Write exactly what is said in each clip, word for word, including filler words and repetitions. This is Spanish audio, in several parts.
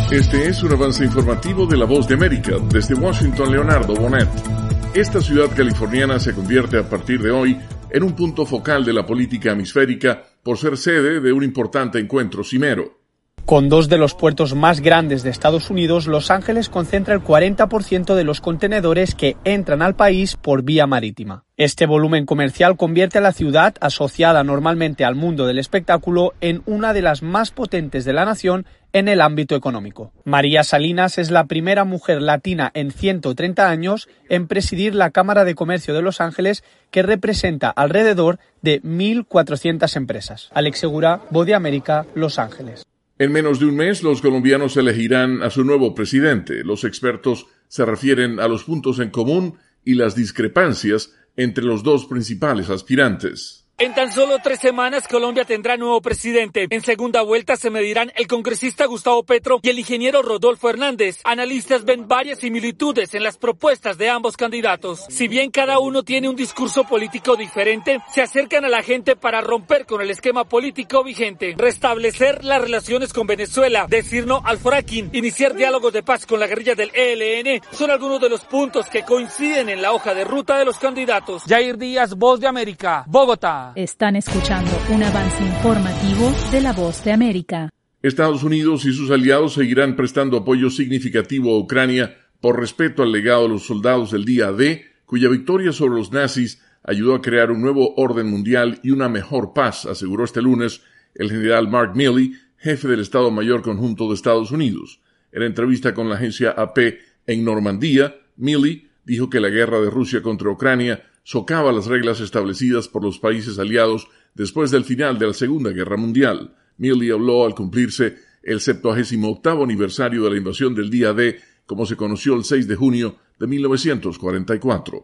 Este es un avance informativo de La Voz de América. Desde Washington, Leonardo Bonet. Esta ciudad californiana se convierte a partir de hoy en un punto focal de la política hemisférica por ser sede de un importante encuentro cimero. Con dos de los puertos más grandes de Estados Unidos, Los Ángeles concentra el cuarenta por ciento de los contenedores que entran al país por vía marítima. Este volumen comercial convierte a la ciudad, asociada normalmente al mundo del espectáculo, en una de las más potentes de la nación en el ámbito económico. María Salinas es la primera mujer latina en ciento treinta años en presidir la Cámara de Comercio de Los Ángeles, que representa alrededor de mil cuatrocientas empresas. Alex Segura, Voz de América, Los Ángeles. En menos de un mes, los colombianos elegirán a su nuevo presidente. Los expertos se refieren a los puntos en común y las discrepancias entre los dos principales aspirantes. En tan solo tres semanas, Colombia tendrá nuevo presidente. En segunda vuelta se medirán el congresista Gustavo Petro y el ingeniero Rodolfo Hernández. Analistas ven varias similitudes en las propuestas de ambos candidatos. Si bien cada uno tiene un discurso político diferente, se acercan a la gente para romper con el esquema político vigente, restablecer las relaciones con Venezuela, decir no al fracking, iniciar diálogos de paz con la guerrilla del E L N, son algunos de los puntos que coinciden en la hoja de ruta de los candidatos. Jair Díaz, Voz de América, Bogotá. Están escuchando un avance informativo de La Voz de América. Estados Unidos y sus aliados seguirán prestando apoyo significativo a Ucrania por respeto al legado de los soldados del día D, cuya victoria sobre los nazis ayudó a crear un nuevo orden mundial y una mejor paz, aseguró este lunes el general Mark Milley, jefe del Estado Mayor Conjunto de Estados Unidos. En entrevista con la agencia A P en Normandía, Milley dijo que la guerra de Rusia contra Ucrania socava las reglas establecidas por los países aliados después del final de la Segunda Guerra Mundial. Milley habló al cumplirse el septuagésimo octavo aniversario de la invasión del día D, como se conoció el seis de junio de mil novecientos cuarenta y cuatro.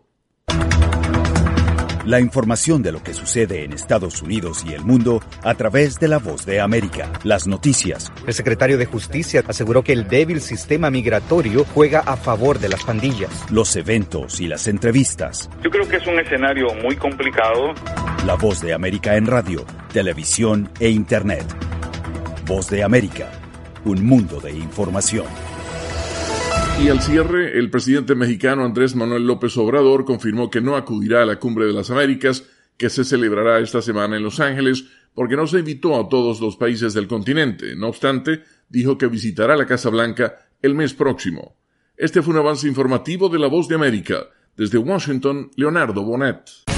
La información de lo que sucede en Estados Unidos y el mundo a través de La Voz de América. Las noticias. El secretario de Justicia aseguró que el débil sistema migratorio juega a favor de las pandillas. Los eventos y las entrevistas. Yo creo que es un escenario muy complicado. La Voz de América en radio, televisión e Internet. Voz de América, un mundo de información. Y al cierre, el presidente mexicano Andrés Manuel López Obrador confirmó que no acudirá a la Cumbre de las Américas, que se celebrará esta semana en Los Ángeles, porque no se invitó a todos los países del continente. No obstante, dijo que visitará la Casa Blanca el mes próximo. Este fue un avance informativo de La Voz de América. Desde Washington, Leonardo Bonet.